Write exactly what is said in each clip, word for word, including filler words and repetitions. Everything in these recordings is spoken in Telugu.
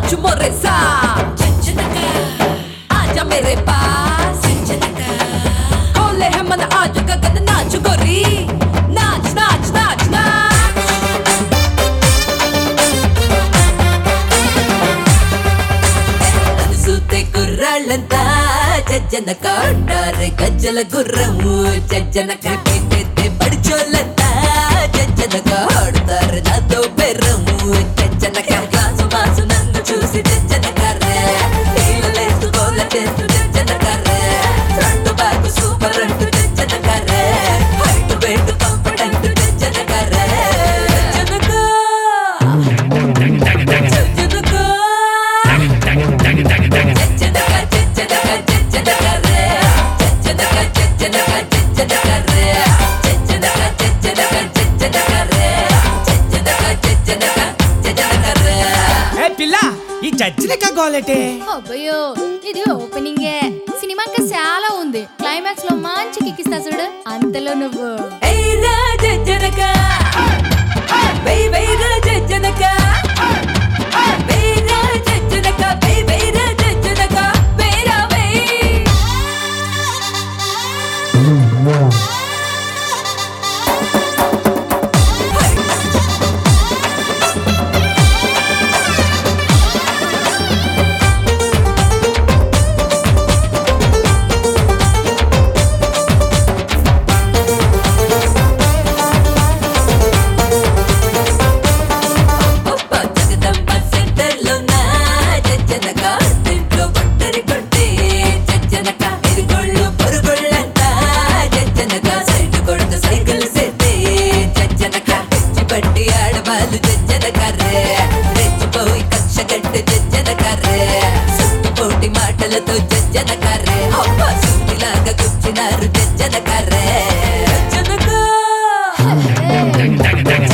नाच मोरे साथ आजा मेरे पास खोले है मन आज गगन नाच गोरी नाच नाच नाच नाच सूते कुर्राళ్ళంతా జజ్జనక ఉంటారు గజ్జల గుర్రము జజ్జనక పెట్టే పడిచోళ్ళంతా జజ్జనక ఆడుతారు నాతో బెర్రము జజ్జనక కాసు మాసు నన్ను చూసి జజ్జనక రే నీళ్ళలేస్తూ గోల చేస్తూ జజ్జనక రే ఫ్రంట్ బ్యాక్ సూపర్ అంటూ జజ్జనక రే హైట్ వెయిట్ కంఫర్ట్ అంటూ జజ్జనక రే జజ్జనక జజ్జనక గోలటే అబ్బయ్యో ఇది ఓపెనింగే సినిమాకి చాలా ఉంది క్లైమాక్స్ లో మంచి కిక్కిస్తా చూడు అంతలో నువ్వు ఏయ్ రా జజ్జనక బై బై రా జజ్జనక బై రా జజ్జనక బై బై రా జజ్జనక బై రా బై మాటలతో జజ్జనక రే అబ్బా సూటిలాగా గుచ్చినారు జజ్జనక రే జజ్జనక జజ్జనక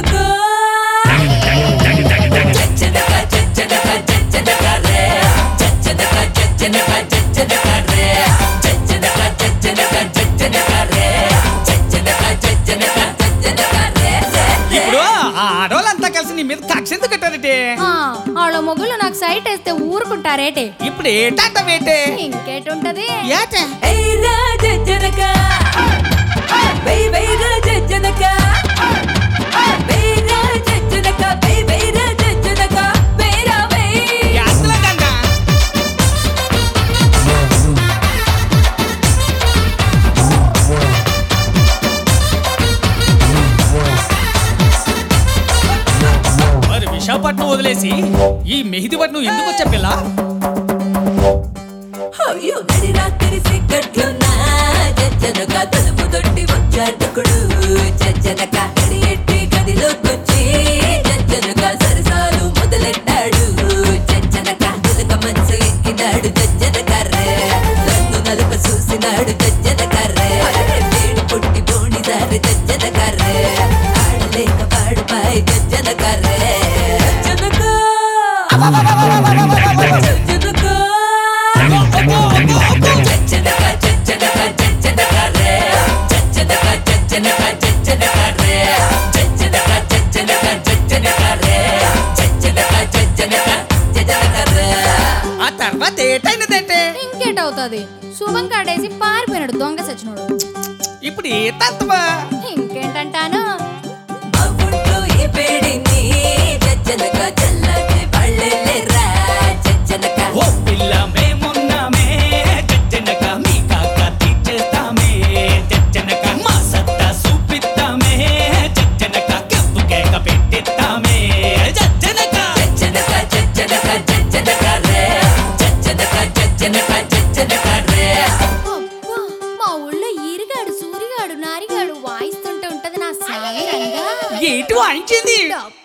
జజ్జనక జజ్జనక జజ్జనక రే జజ్జనక జజ్జనక జజ్జనక రే జజ్జనక జజ్జనక జజ్జనక రే జజ్జనక జజ్జనక జజ్జనక రే ఇప్పుడు ఆ ఆడోళ్ళంతా కలిసి నీ మీద కక్ష ఎందుకు కట్టారటే ఆడ మొగులు నాకు సైట్ వేస్తే ఊరుకుంటారేటే ఇప్పుడు ఏటాట వేటే ఇంకేటుంటది ఏటే ఏయ్ రా జజ్జనక బై బై రా జజ్జనక బై రా జజ్జనక బై బై రా జజ్జనక బై రా బై యాత్రకండా మరి విశాఖపట్నం వదిలేసి ఈ మెహిదీపట్నం ఎందుకు వచ్చా పిల్ల అయ్యో నడి రాత్రి సిగ్గట్లున్నా జజ్జనక తలుపు తొట్టి వచ్చాడుకుడు జజ్జనక గడి ఎట్టి గదిలోకొచ్చి జజ్జనక సరసాలు మొదలెట్టాడు జజ్జనక గులక మనసు ఎక్కినాడు జజ్జనక రే నన్ను నలుప చూసినాడు జజ్జనక రే వేడి పుట్టి బోణిదారు జజ్జనక రే ఆడలేక పాడుపాయి జజ్జనక రే జజ్జనక ఆ తర్వాత ఏటైనదంటే ఇంకేటవుతుంది శుభం కాడేసి పారిపోయినాడు దొంగ సచ్చినోడు ఇప్పుడు ఏ తత్వా ఇంకేంటంటాను జజ్జనక చల్లటి పళ్ళెరా జజ్జనక ఓ పిల్ల మేమున్నామే జజ్జనక మీ కాక తీర్చేస్తామే జజ్జనక మా సత్తా చూపిస్తామే జజ్జనక కప్పు కేక పెట్టిస్తామే జజ్జనక జజ్జనక జజ్జనక జజ్జనక రే జజ్జనక జజ్జనక జజ్జనక రే అబ్బా, మా ఊళ్ళో ఈరిగాడు సూరిగాడు నారిగాడు వాయిస్తుంటే ఉంటది నా సాగరంగా ఏటి వాయించింది డప్పు